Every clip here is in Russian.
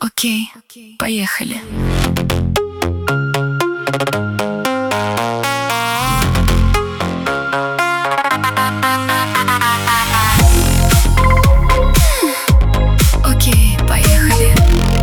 Окей, поехали. Окей, поехали.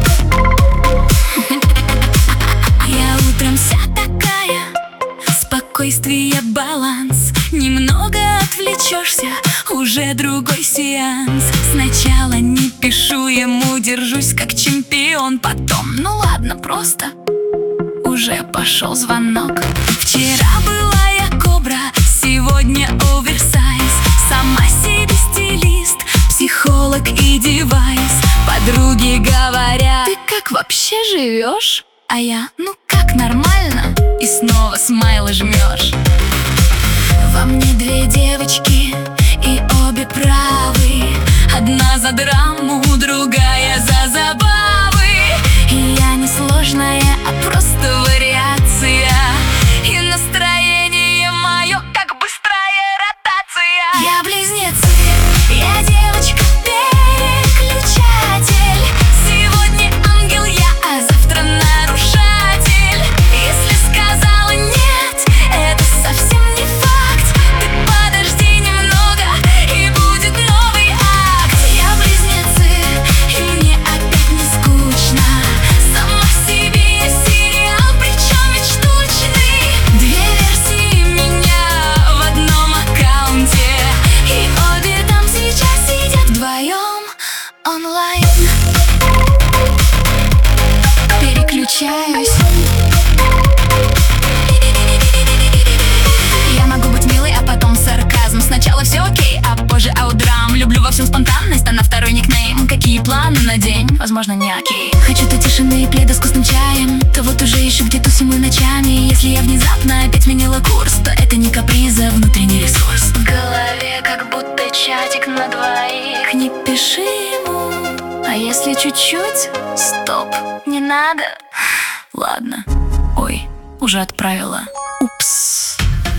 Я утром вся такая, спокойствие, баланс. Немного отвлечешься, уже другой сеанс. Сначала не пишу ему, держусь как чемпион. Потом, ну ладно, просто уже пошел звонок. Вчера была я кобра, сегодня оверсайз. Сама себе стилист, психолог и девайс. Подруги говорят: ты как вообще живешь? А я: ну как, нормально. И снова смайлы жмешь. Во мне две девочки, и обе правы. Одна за драму, другая за забавы. И я не сложная, а просто вариация. И настроение мое, как быстрая ротация. Я близнецы, я девочка переключатель. Сегодня ангел я, а завтра нарушатель. Если сказала нет, это совсем не факт. Ты подожди немного, и будет новый акт. Я близнецы, и мне опять не скучно. Сама в себе я сериал, причем ведь штучный. Две версии меня в одном аккаунте, и обе там сейчас сидят вдвоем онлайн. Переключаюсь. Я могу быть милой, а потом сарказм. Сначала все окей, а позже аудрам. Люблю во всем спонтанность, а на второй никнейм. Какие планы на день? Возможно, не окей. Хочу то тишины и пледа с вкусным чаем, то вот уже ищу, где тусим мы ночами. Если я внезапно опять сменила курс, то это не каприз, а внутренний ресурс. В голове как будто чатик на двоих. Не пиши ему, а если чуть-чуть? Стоп, не надо. Ладно. Ой, уже отправила. Упс.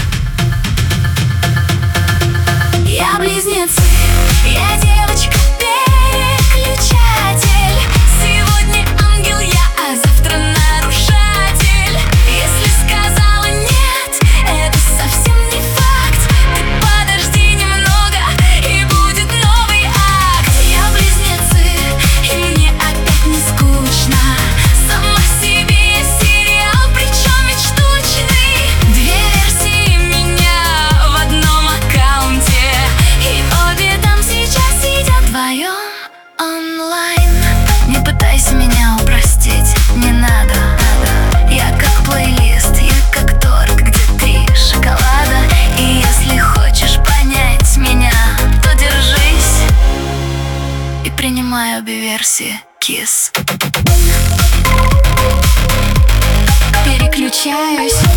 Я близнецы, я девочка переключатель. Сегодня ангел я, а завтра нарушатель. Если сказала нет, это совсем не факт. Ты подожди немного, и будет новый акт. Я близнецы, и мне опять не скучно. Сама в себе я сериал, причем ведь штучный. Две версии меня в одном аккаунте, и обе там сейчас сидят вдвоем онлайн. Не пытайся меня упростить, не надо. Я как плейлист, я как торт, где 3 шоколада. И если хочешь понять меня, то держись. И принимай обе версии, кисс. Переключаюсь.